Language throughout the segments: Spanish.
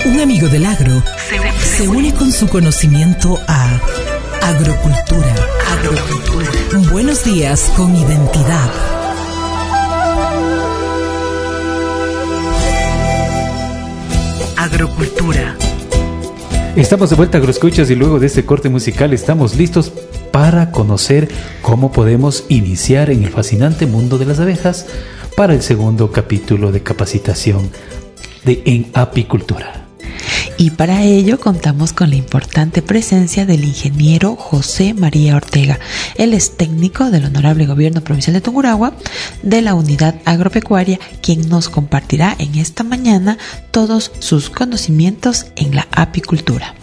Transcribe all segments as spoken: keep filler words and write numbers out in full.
Un amigo del agro se, se une con su conocimiento a Agrocultura. Agrocultura. Buenos días con identidad. Agrocultura. Estamos de vuelta, agroescuchas, y luego de este corte musical estamos listos para conocer cómo podemos iniciar en el fascinante mundo de las abejas para el segundo capítulo de capacitación de en apicultura. Y para ello contamos con la importante presencia del ingeniero José María Ortega. Él es técnico del Honorable Gobierno Provincial de Tungurahua, de la Unidad Agropecuaria, quien nos compartirá en esta mañana todos sus conocimientos en la apicultura.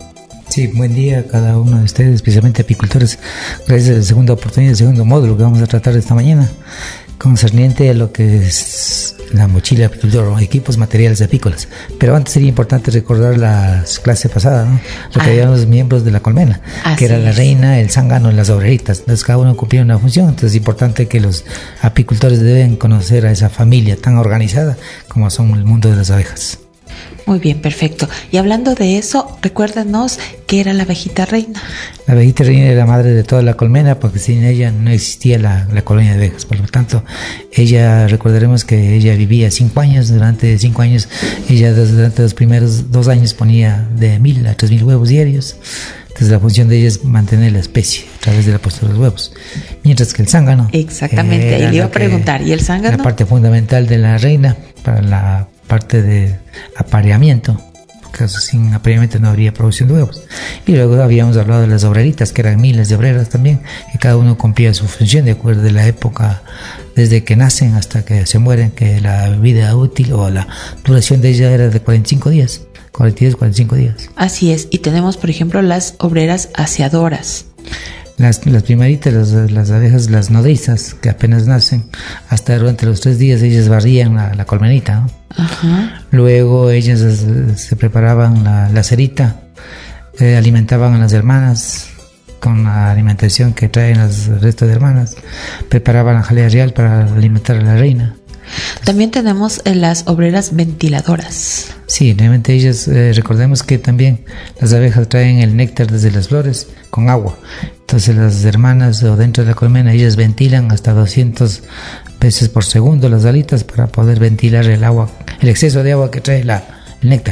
Sí, buen día a cada uno de ustedes, especialmente apicultores. Gracias a la segunda oportunidad, el segundo módulo que vamos a tratar esta mañana, concerniente a lo que es la mochila apicultor o equipos materiales apícolas. Pero antes sería importante recordar la clase pasada, ¿no? Lo que ah. habían los miembros de la colmena, Así que era es. la reina, el zángano y las obreritas. Entonces cada uno cumplía una función. Entonces es importante que los apicultores deben conocer a esa familia tan organizada como son el mundo de las abejas. Muy bien, perfecto. Y hablando de eso, recuérdanos qué era la abejita reina. La abejita reina era la madre de toda la colmena, porque sin ella no existía la, la colonia de abejas. Por lo tanto, ella, recordaremos que ella vivía cinco años. Durante cinco años, ella durante los primeros dos años ponía de mil a tres mil huevos diarios. Entonces la función de ella es mantener la especie a través de la puesta de los huevos. Mientras que el zángano... Exactamente, ahí le iba a preguntar. ¿Y el zángano? La parte fundamental de la reina para la parte de apareamiento, porque sin apareamiento no habría producción de huevos. Y luego habíamos hablado de las obreritas, que eran miles de obreras también, que cada uno cumplía su función de acuerdo a la época, desde que nacen hasta que se mueren, que la vida útil o la duración de ella era de cuarenta y cinco días, cuarenta y dos, cuarenta y cinco días. Así es, y tenemos por ejemplo las obreras aseadoras. Las, las primeritas, las, las abejas, las nodrizas, que apenas nacen, hasta durante los tres días ellas barrían la, la colmenita, ¿no? Ajá. Luego ellas se, se preparaban la, la cerita, eh, alimentaban a las hermanas con la alimentación que traen las restos de hermanas, preparaban la jalea real para alimentar a la reina. También tenemos eh, las obreras ventiladoras. Sí, realmente ellas, eh, recordemos que también las abejas traen el néctar desde las flores con agua. Entonces las hermanas o dentro de la colmena, ellas ventilan hasta doscientas veces por segundo las alitas para poder ventilar el agua, el exceso de agua que trae la, el néctar.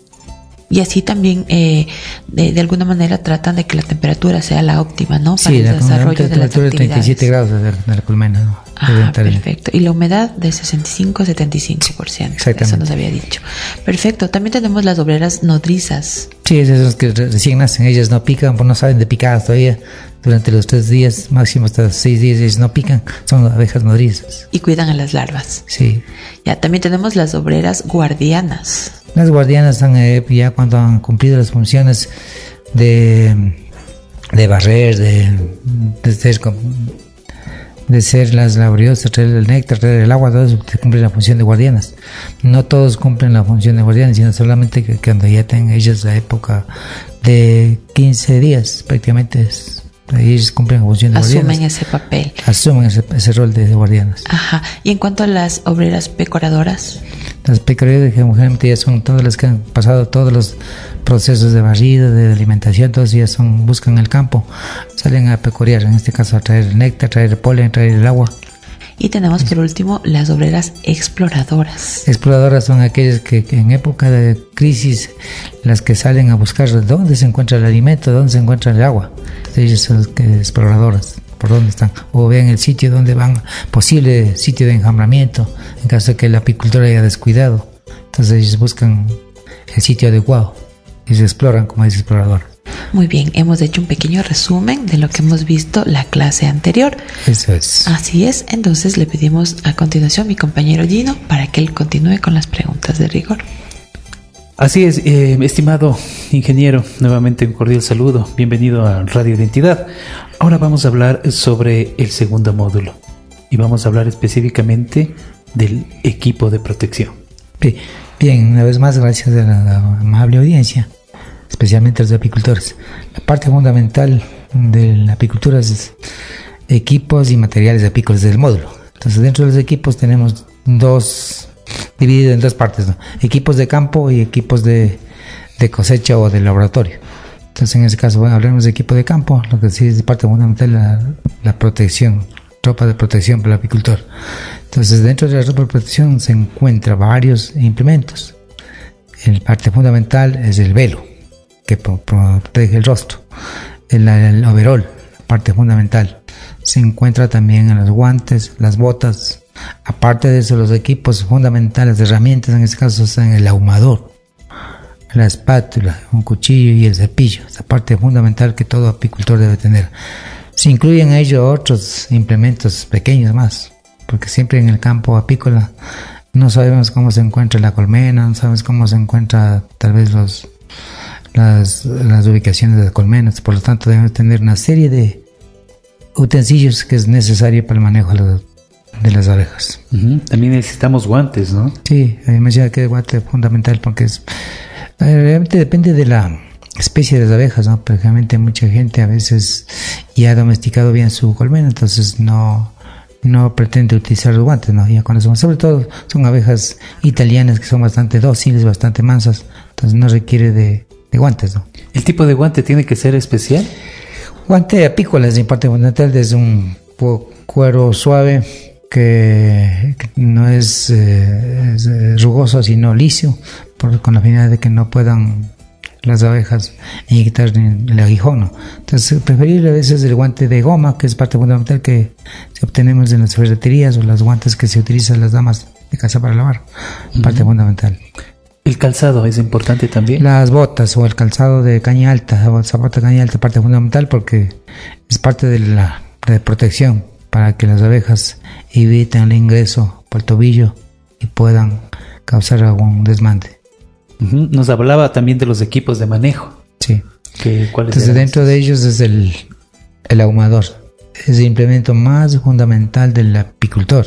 Y así también eh, de, de alguna manera tratan de que la temperatura sea la óptima, ¿no? Para sí, el la desarrollo de las actividades. treinta y siete grados de, de la colmena, ¿no? Ah, perfecto. Y la humedad de sesenta y cinco a setenta y cinco por ciento. Exactamente. Eso nos había dicho. Perfecto. También tenemos las obreras nodrizas. Sí, esas que recién nacen, ellas no pican, pues no saben de picadas todavía. Durante los tres días, máximo hasta seis días, ellas no pican, son abejas nodrizas. Y cuidan a las larvas. Sí. Ya, también tenemos las obreras guardianas. Las guardianas están eh, ya cuando han cumplido las funciones de, de barrer, de, de ser de ser las laboriosas, traer el néctar, traer el agua, todo eso cumple la función de guardianas. No todos cumplen la función de guardianas, sino solamente que cuando ya tengan ellas la época de quince días, prácticamente es, ellos cumplen la función de Asumen guardianas. ese papel. Asumen ese, ese rol de, de guardianas. Ajá. Y en cuanto a las obreras pecoradoras. Las pecoradoras generalmente ya son todas las que han pasado todos los procesos de barrido, de alimentación, todos ya son, buscan el campo, salen a pecorear, en este caso a traer el néctar, traer el polen, traer el agua. Y tenemos por último las obreras exploradoras. Exploradoras son aquellas que, que en época de crisis, las que salen a buscar dónde se encuentra el alimento, dónde se encuentra el agua. Ellas son las que, exploradoras, por dónde están, o ven el sitio donde van, posible sitio de enjambramiento, en caso de que la apicultura haya descuidado. Entonces ellos buscan el sitio adecuado y se exploran como dice explorador. Muy bien, hemos hecho un pequeño resumen de lo que hemos visto la clase anterior. Eso es. Así es, entonces le pedimos a continuación a mi compañero Gino para que él continúe con las preguntas de rigor. Así es, eh, estimado ingeniero, nuevamente un cordial saludo, bienvenido a Radio Identidad. Ahora vamos a hablar sobre el segundo módulo y vamos a hablar específicamente del equipo de protección. Bien, una vez más, gracias a la, la amable audiencia, especialmente a los apicultores. La parte fundamental de la apicultura es equipos y materiales apícolas del módulo. Entonces, dentro de los equipos tenemos dos dividido en dos partes, ¿no? Equipos de campo y equipos de, de cosecha o de laboratorio. Entonces, en ese caso, bueno, hablemos de equipo de campo, lo que sí es parte fundamental la, la protección, ropa de protección para el apicultor. Entonces, dentro de la ropa de protección se encuentran varios implementos. La parte fundamental es el velo, que pro, protege el rostro. El, el overol, la parte fundamental. Se encuentra también en los guantes, las botas. Aparte de eso, los equipos fundamentales, herramientas, en este caso, están el ahumador, la espátula, un cuchillo y el cepillo. Esa parte fundamental que todo apicultor debe tener. Se incluyen a ello otros implementos pequeños más, porque siempre en el campo apícola no sabemos cómo se encuentra la colmena, no sabemos cómo se encuentra tal vez los las, las ubicaciones de las colmenas. Por lo tanto, debemos tener una serie de utensilios que es necesario para el manejo de los de las abejas. Uh-huh. También necesitamos guantes, ¿no? Sí, me decía que el guante es fundamental porque es realmente depende de la especie de las abejas, ¿no? Porque realmente mucha gente a veces ya ha domesticado bien su colmena, entonces no no pretende utilizar los guantes, ¿no? Ya cuando son, sobre todo son abejas italianas que son bastante dóciles, bastante mansas, entonces no requiere de, de guantes, ¿no? ¿El tipo de guante tiene que ser especial? Guante apícola es parte fundamental, desde un cuero suave que, que no es, eh, es rugoso sino liso, por, con la finalidad de que no puedan las abejas inyectar el aguijón, ¿no? Entonces preferible a veces el guante de goma, que es parte fundamental que obtenemos en las ferreterías, o los guantes que se utilizan las damas de casa para lavar, uh-huh. Parte fundamental. ¿El calzado es importante también? Las botas o el calzado de caña alta, o zapato de caña alta, parte fundamental porque es parte de la de protección para que las abejas eviten el ingreso por el tobillo y puedan causar algún desmante. Uh-huh. Nos hablaba también de los equipos de manejo. Sí. ¿Qué, ¿Cuáles Entonces, dentro de ellos es el, el ahumador. Es el implemento más fundamental del apicultor.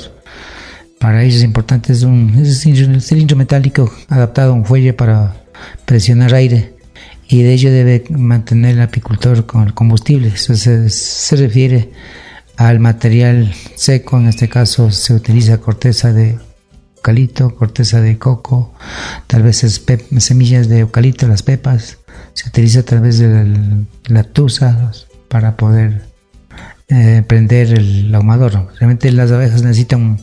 Para ellos es importante, es un, es un cilindro metálico adaptado a un fuelle para presionar aire, y de ello debe mantener el apicultor con el combustible. Eso se, se refiere al material seco. En este caso se utiliza corteza de eucalipto, corteza de coco, tal vez es pep, semillas de eucalipto, las pepas. Se utiliza tal vez el, la tusa para poder eh, prender el ahumador. Realmente las abejas necesitan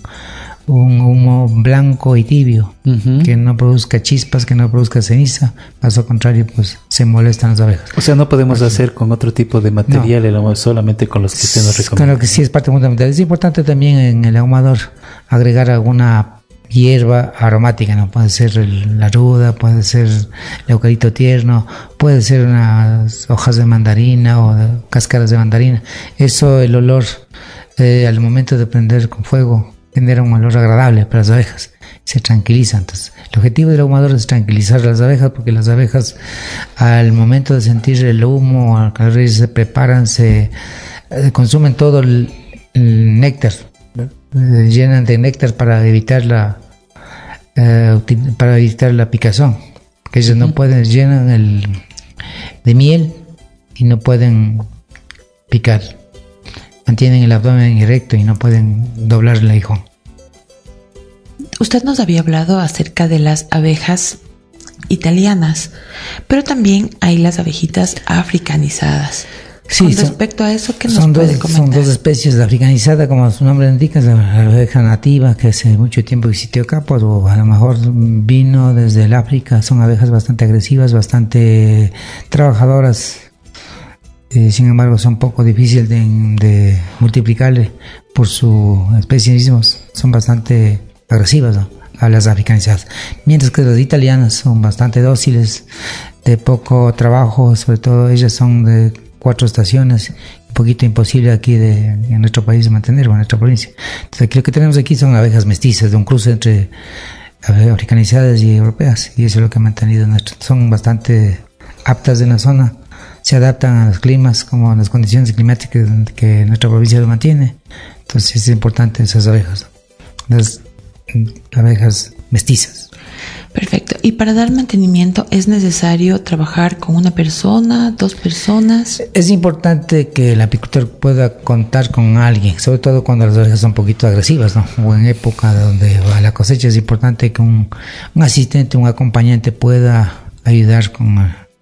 un humo blanco y tibio, uh-huh. que no produzca chispas, que no produzca ceniza. Caso contrario, pues se molestan las abejas. O sea, no podemos Así. hacer con otro tipo de material, no. solamente con los que usted nos recomienda. Claro que sí, es parte fundamental. Es importante también en el ahumador agregar alguna hierba aromática, ¿no? Puede ser el, la ruda, puede ser el eucalipto tierno, puede ser unas hojas de mandarina o de cáscaras de mandarina. Eso, el olor eh, al momento de prender con fuego, genera un olor agradable para las abejas, se tranquilizan. Entonces, el objetivo del ahumador es tranquilizar a las abejas, porque las abejas al momento de sentir el humo, al calor, se preparan, se eh, consumen todo el, el néctar, eh, llenan de néctar para evitar la eh, para evitar la picazón, que ellos no pueden, llenan el de miel y no pueden picar. Mantienen el abdomen erecto y no pueden doblar el aguijón. Usted nos había hablado acerca de las abejas italianas, pero también hay las abejitas africanizadas. Sí, Con son, respecto a eso, ¿qué nos son puede dos, comentar? Son dos especies de africanizada, como su nombre indica, la abeja nativa que hace mucho tiempo existió acá, pues, o a lo mejor vino desde el África. Son abejas bastante agresivas, bastante trabajadoras. Eh, sin embargo, son poco difíciles de, de multiplicarle por su especialismo. Son bastante agresivas, ¿no?, a las africanizadas. Mientras que las italianas son bastante dóciles, de poco trabajo, sobre todo ellas son de cuatro estaciones, un poquito imposible aquí de, en nuestro país de mantener, o en nuestra provincia. Entonces, aquí lo que tenemos aquí son abejas mestizas, de un cruce entre africanizadas y europeas, y eso es lo que ha mantenido nuestro. Son bastante aptas en la zona, se adaptan a los climas, como a las condiciones climáticas que nuestra provincia lo mantiene. Entonces es importante esas abejas, las abejas mestizas. Perfecto. ¿Y para dar mantenimiento es necesario trabajar con una persona, dos personas? Es importante que el apicultor pueda contar con alguien, sobre todo cuando las abejas son un poquito agresivas, ¿no? O en época donde va la cosecha, es importante que un, un asistente, un acompañante pueda ayudar con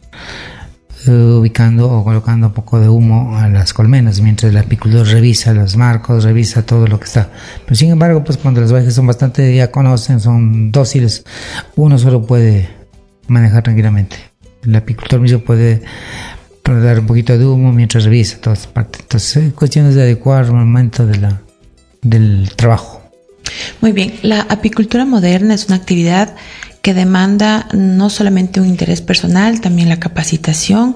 uh, ubicando o colocando un poco de humo a las colmenas, mientras el apicultor revisa los marcos, revisa todo lo que está. Pero sin embargo, pues cuando las abejas son bastante, ya conocen, son dóciles, uno solo puede manejar tranquilamente. El apicultor mismo puede dar un poquito de humo mientras revisa todas las partes. Entonces, es cuestión de adecuar el momento de la, del trabajo. Muy bien, la apicultura moderna es una actividad que demanda no solamente un interés personal, también la capacitación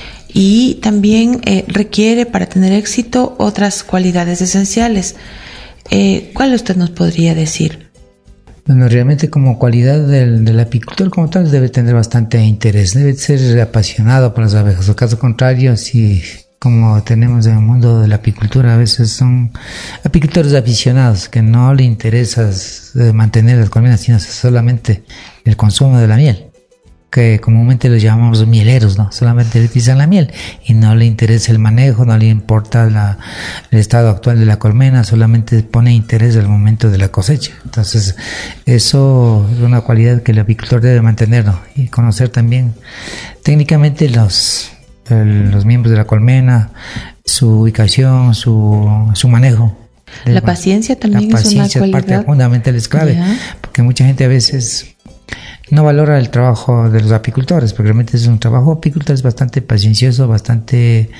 y también eh, requiere para tener éxito otras cualidades esenciales. Eh, ¿Cuál usted nos podría decir? Bueno, realmente como cualidad del, del apicultor como tal debe tener bastante interés, debe ser apasionado por las abejas. En caso contrario, si como tenemos en el mundo de la apicultura, a veces son apicultores aficionados que no le interesa mantener las colmenas, sino solamente el consumo de la miel, que comúnmente los llamamos mieleros, ¿no? Solamente le utilizan la miel y no le interesa el manejo, no le importa la, el estado actual de la colmena, solamente pone interés al momento de la cosecha. Entonces, eso es una cualidad que el apicultor debe mantener, ¿no? Y conocer también técnicamente los El, los miembros de la colmena, su ubicación, su, su manejo. La paciencia también la es paciencia una es cualidad. parte fundamental, es clave, yeah. Porque mucha gente a veces no valora el trabajo de los apicultores, porque realmente es un trabajo apicultor, es bastante paciencioso, bastante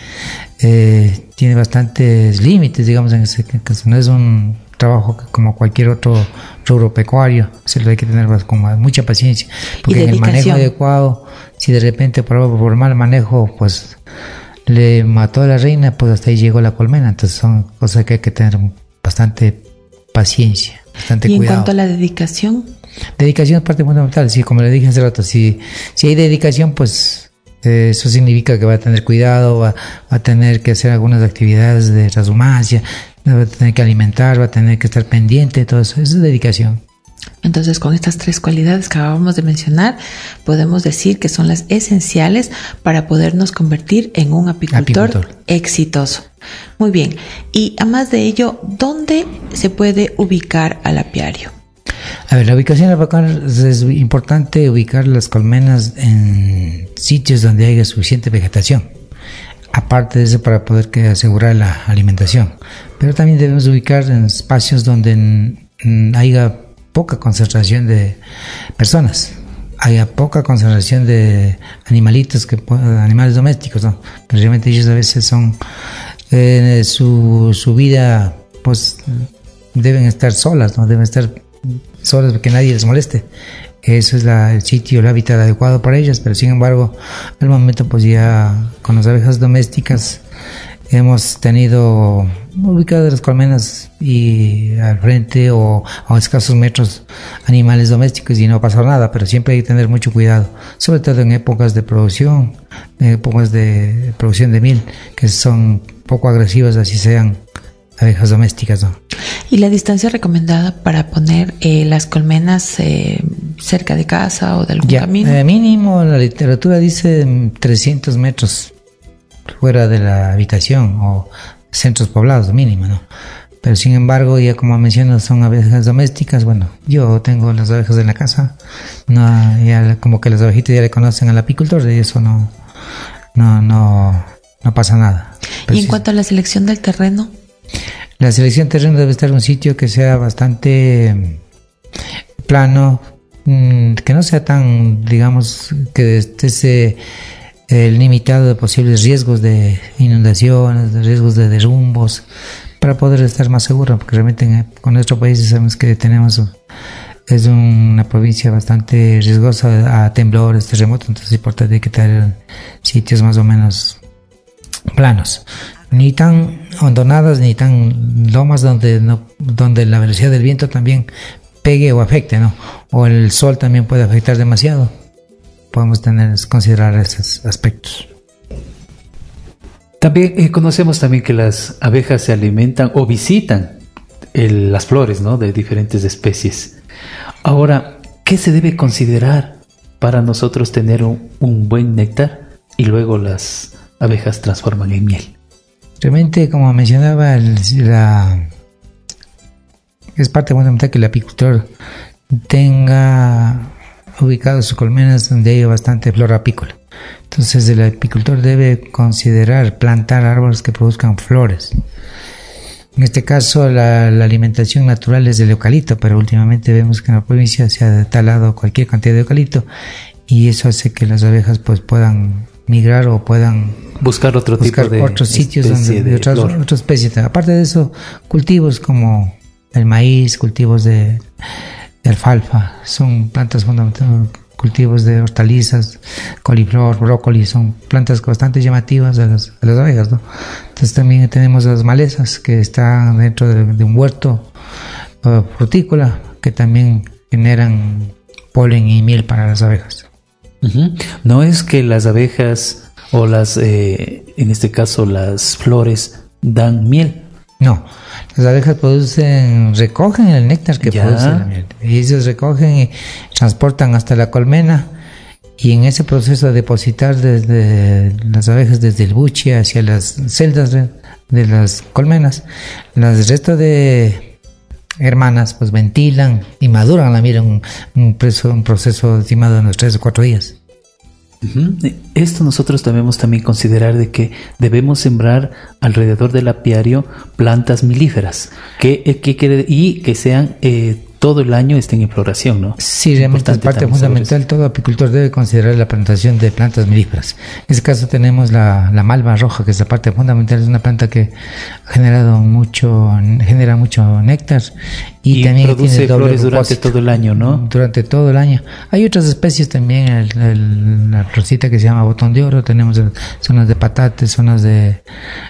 eh, tiene bastantes límites, digamos, en ese caso. No es un trabajo que como cualquier otro rubro pecuario, se lo hay que tener con mucha paciencia, porque en el manejo adecuado, si de repente por, por mal manejo pues le mató a la reina, pues hasta ahí llegó la colmena. Entonces son cosas que hay que tener bastante paciencia, bastante cuidado. ¿Y en cuidado. cuanto a la dedicación? Dedicación es parte fundamental, sí, como le dije hace rato, si, si hay dedicación, pues eh, eso significa que va a tener cuidado, va, va a tener que hacer algunas actividades de transhumancia, va a tener que alimentar, va a tener que estar pendiente, todo eso, eso es dedicación. Entonces, con estas tres cualidades que acabamos de mencionar, podemos decir que son las esenciales para podernos convertir en un apicultor, apicultor. exitoso. Muy bien. Y además de ello, ¿dónde se puede ubicar al apiario? A ver, la ubicación del apiario es importante ubicar las colmenas en sitios donde haya suficiente vegetación. Aparte de eso, para poder que asegurar la alimentación. Pero también debemos ubicar en espacios donde haya poca concentración de personas, haya poca concentración de animalitos, que animales domésticos, ¿no? Que realmente ellos a veces son eh, su, su vida, pues deben estar solas, ¿no? Deben estar solas porque nadie les moleste. Eso es la, el sitio, el hábitat adecuado para ellas, pero sin embargo, al momento pues ya con las abejas domésticas hemos tenido ubicadas las colmenas y al frente o a escasos metros animales domésticos y no ha pasado nada, pero siempre hay que tener mucho cuidado, sobre todo en épocas de producción, en épocas de producción de miel, que son poco agresivas, así sean abejas domésticas, ¿no? ¿Y la distancia recomendada para poner eh, las colmenas eh, cerca de casa o de algún ya, camino? Eh, mínimo, la literatura dice trescientos metros fuera de la habitación o centros poblados, mínimo, ¿no? Pero sin embargo, ya como menciono, son abejas domésticas. Bueno, yo tengo las abejas en la casa, no, ya como que las abejitas ya le conocen al apicultor, y eso no, no, no, no pasa nada. Pero ¿Y en sí, cuanto a la selección del terreno? La selección de terreno debe estar en un sitio que sea bastante plano, que no sea tan, digamos, que esté el limitado de posibles riesgos de inundaciones, de riesgos de derrumbos, para poder estar más seguro, porque realmente en, con nuestro país sabemos que tenemos, es una provincia bastante riesgosa a temblores, terremotos, entonces es importante que tener sitios más o menos planos, ni tan hondonadas ni tan lomas donde no, donde la velocidad del viento también pegue o afecte, ¿no? O el sol también puede afectar demasiado. Podemos tener, considerar esos aspectos. También eh, conocemos también que las abejas se alimentan o visitan el, las flores, ¿no? De diferentes especies. Ahora, ¿qué se debe considerar para nosotros tener un, un buen néctar y luego las abejas transforman en miel? Realmente, como mencionaba, el, la, es parte fundamental que el apicultor tenga ubicadas sus colmenas donde hay bastante flora apícola. Entonces el apicultor debe considerar plantar árboles que produzcan flores. En este caso la, la alimentación natural es del eucalipto, pero últimamente vemos que en la provincia se ha talado cualquier cantidad de eucalipto y eso hace que las abejas pues puedan migrar o puedan buscar otro buscar tipo de otros sitios donde de de otras, otras especies. Aparte de eso, cultivos como el maíz, cultivos de, de alfalfa, son plantas fundamentales, cultivos de hortalizas, coliflor, brócoli, son plantas bastante llamativas a las, a las abejas, ¿no? Entonces también tenemos las malezas que están dentro de, de un huerto uh, frutícola que también generan polen y miel para las abejas. Uh-huh. No es que las abejas o las, eh, en este caso las flores dan miel. No, las abejas producen, recogen el néctar que ya. produce la miel. Y ellos recogen y transportan hasta la colmena. Y en ese proceso de depositar desde las abejas desde el buche hacia las celdas de, de las colmenas, las resto de hermanas pues ventilan y maduran la miel en un, un, proceso, un proceso estimado de unos tres o cuatro días. Uh-huh. Esto nosotros debemos también considerar de que debemos sembrar alrededor del apiario plantas melíferas que, que, que, y que sean eh, todo el año estén en floración, ¿no? Sí, realmente es parte fundamental. Todo apicultor debe considerar la plantación de plantas melíferas. En este caso tenemos la, la malva roja, que es la parte fundamental. Es una planta que ha generado mucho, genera mucho néctar y, y también produce tiene doble flores durante propósito. todo el año, ¿no? Durante todo el año. Hay otras especies también, el, el, la rosita que se llama botón de oro. Tenemos el, zonas de patates, zonas de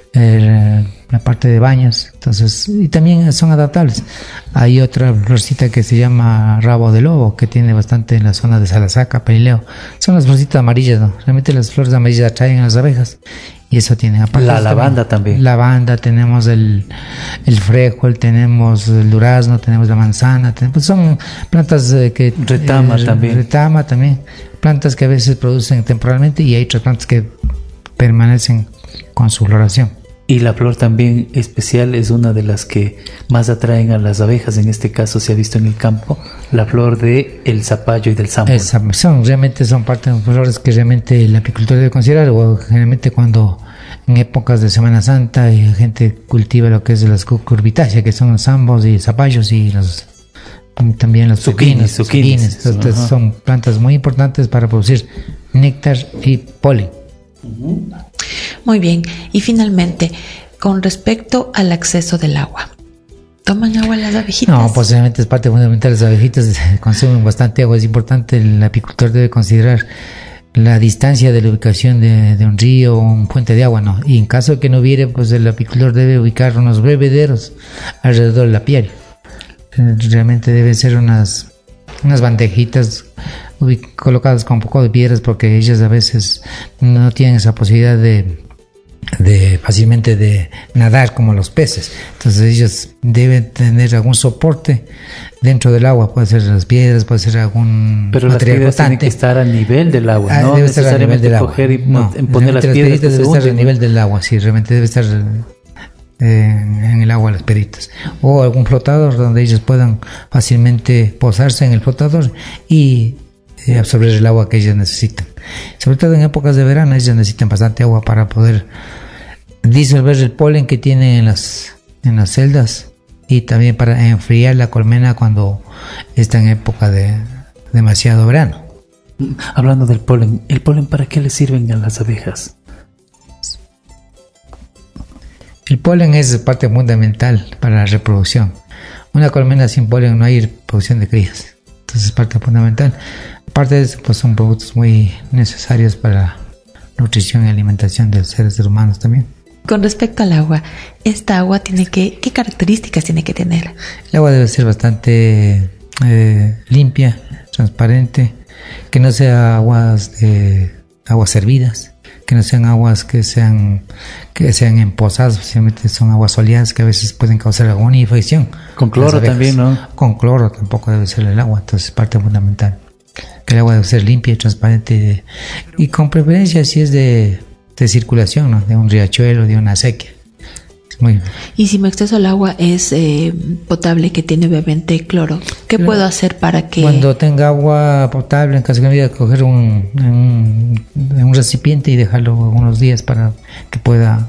el, la parte de baños, entonces, y también son adaptables. Hay otra florcita que se llama rabo de lobo, que tiene bastante en la zona de Salasaca, Perileo. Son las florcitas amarillas, ¿no? Realmente las flores amarillas atraen a las abejas y eso tiene. Aparte la lavanda también. Lavanda, tenemos el, el frijol, tenemos el durazno, tenemos la manzana, tenemos, pues son plantas eh, que... Retama eh, también. Retama también. Plantas que a veces producen temporalmente y hay otras plantas que permanecen con su floración. Y la flor también especial es una de las que más atraen a las abejas. En este caso se ha visto en el campo la flor de el zapallo y del sambo. Son realmente son parte de flores que realmente el apicultor debe considerar. O generalmente cuando en épocas de Semana Santa la gente cultiva lo que es las cucurbitáceas, que son los zambos y zapallos y los también los zucchinis. zucchinis. Entonces son plantas muy importantes para producir néctar y polen. Uh-huh. Muy bien, y finalmente, con respecto al acceso del agua, ¿toman agua las abejitas? No, pues realmente es parte fundamental. Las abejitas consumen bastante agua. Es importante, el apicultor debe considerar la distancia de la ubicación de, de un río o un fuente de agua, ¿no? Y en caso de que no hubiere, pues el apicultor debe ubicar unos bebederos alrededor del apiario. Realmente deben ser unas, unas bandejitas colocadas con un poco de piedras, porque ellas a veces no tienen esa posibilidad de, de fácilmente de nadar como los peces. Entonces ellos deben tener algún soporte dentro del agua, puede ser las piedras, puede ser algún pero material las piedras tienen que estar a nivel del agua, ah, no debe estar a nivel del agua. Coger y no, poner las piedras debe estar a nivel del agua, sí, realmente debe estar en el agua las piedritas, o algún flotador donde ellos puedan fácilmente posarse en el flotador y eh, absorber el agua que ellos necesitan. Sobre todo en épocas de verano ellos necesitan bastante agua para poder disolver el polen que tienen en las en las celdas y también para enfriar la colmena cuando está en época de demasiado verano. Hablando del polen, ¿el polen para qué le sirven a las abejas? El polen es parte fundamental para la reproducción. Una colmena sin polen no hay producción de crías. Entonces es parte fundamental. Aparte de eso, pues son productos muy necesarios para la nutrición y alimentación de los seres humanos también. Con respecto al agua, ¿esta agua tiene que, qué características tiene que tener? El agua debe ser bastante eh, limpia, transparente, que no sea aguas de aguas hervidas. que no sean aguas que sean que sean empozadas, especialmente son aguas soleadas que a veces pueden causar alguna infección. Con cloro también, ¿no? Con cloro tampoco debe ser el agua, entonces es parte fundamental. Que el agua debe ser limpia y transparente y con preferencia si es de, de circulación, ¿no? De un riachuelo, de una acequia. Muy bien. Y si mi acceso al agua es eh, potable, que tiene obviamente cloro, ¿qué claro. puedo hacer para que...? Cuando tenga agua potable, en caso de que coger un, un, un recipiente y dejarlo unos días para que pueda...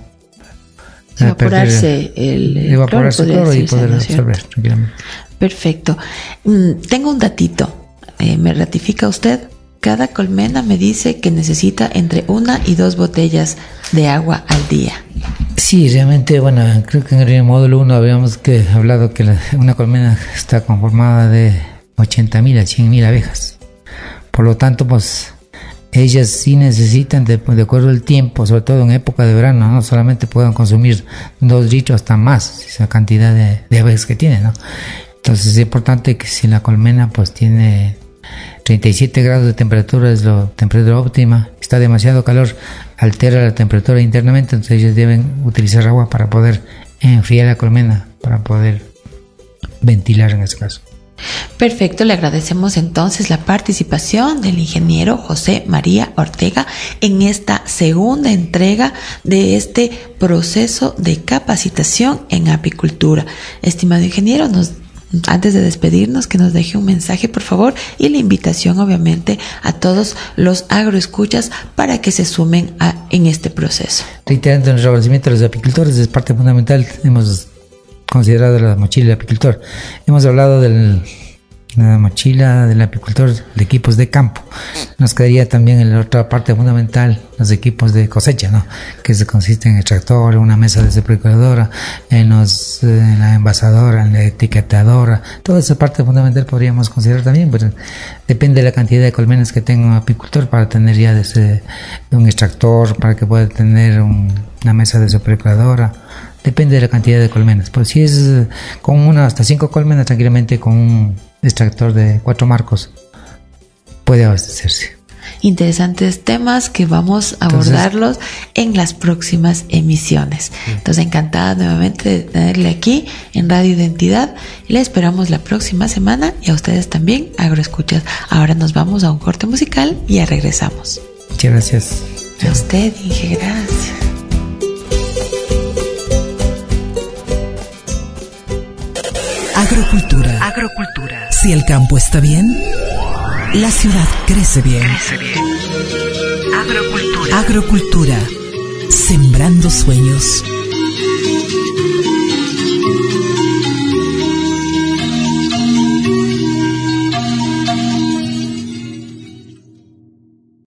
Evaporarse el, el evaporarse cloro, cloro y poder absorber tranquilamente. Perfecto. Mm, tengo un datito. Eh, ¿Me ratifica usted? Cada colmena me dice que necesita entre una y dos botellas de agua al día. Sí, realmente, bueno, creo que en el módulo uno habíamos que, hablado que la, una colmena está conformada de ochenta mil a cien mil abejas. Por lo tanto, pues, ellas sí necesitan, de, de acuerdo al tiempo, sobre todo en época de verano, no solamente pueden consumir dos litros hasta más, esa cantidad de, de abejas que tienen, ¿no? Entonces es importante que si la colmena pues tiene treinta y siete grados de temperatura, es la temperatura óptima, está demasiado calor, altera la temperatura internamente, entonces ellos deben utilizar agua para poder enfriar la colmena, para poder ventilar en este caso. Perfecto, le agradecemos entonces la participación del ingeniero José María Ortega en esta segunda entrega de este proceso de capacitación en apicultura. Estimado ingeniero, nos antes de despedirnos, que nos deje un mensaje, por favor, y la invitación, obviamente, a todos los agroescuchas para que se sumen a, en este proceso. Reiterando el agradecimiento a los apicultores, es parte fundamental. Hemos considerado la mochila del apicultor. Hemos hablado de la mochila del apicultor de equipos de campo. Nos quedaría también en la otra parte fundamental, los equipos de cosecha, ¿no? Que se consiste en el tractor, una mesa desepulcradora, en, los, en la envasadora, en la etiquetadora. Toda esa parte fundamental podríamos considerar también, pero depende de la cantidad de colmenas que tenga un apicultor para tener ya desde un extractor, para que pueda tener un, una mesa desepulcradora. Depende de la cantidad de colmenas. Pues si es con una hasta cinco colmenas, tranquilamente con un extractor de cuatro marcos puede abastecerse. Interesantes temas que vamos a abordarlos Entonces, en las próximas emisiones. Sí. Entonces, encantada nuevamente de tenerle aquí en Radio Identidad. Le esperamos la próxima semana y a ustedes también, agroescuchas. Ahora nos vamos a un corte musical y ya regresamos. Muchas gracias. A usted, Inge, gracias. Agrocultura. Agrocultura. Si el campo está bien, la ciudad crece bien. Crece bien. Agrocultura. Agrocultura. Sembrando sueños.